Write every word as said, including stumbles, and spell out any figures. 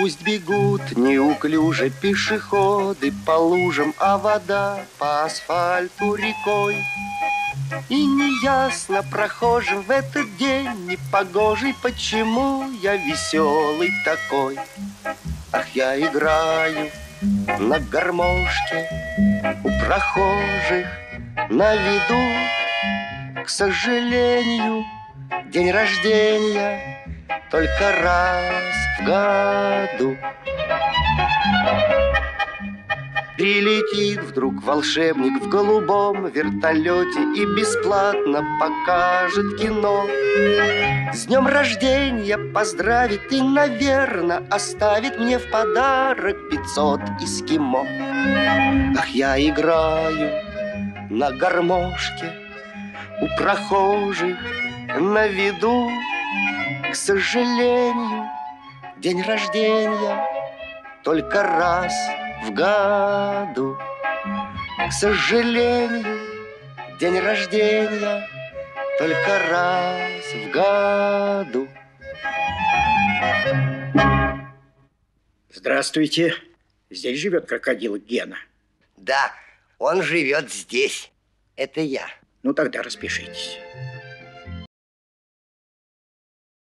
Пусть бегут неуклюже пешеходы по лужам, а вода по асфальту рекой. И неясно прохожим в этот день непогожий, почему я веселый такой. Ах, я играю на гармошке у прохожих на виду. К сожалению, день рождения только раз в году. Прилетит вдруг волшебник в голубом вертолете и бесплатно покажет кино. С днем рождения поздравит и, наверное, оставит мне в подарок пятьсот эскимо. Ах, я играю на гармошке у прохожих на виду. К сожалению, день рождения только раз в году. К сожалению, день рождения только раз в году. Здравствуйте. Здесь живет крокодил Гена? Да, он живет здесь. Это я. Ну, тогда распишитесь.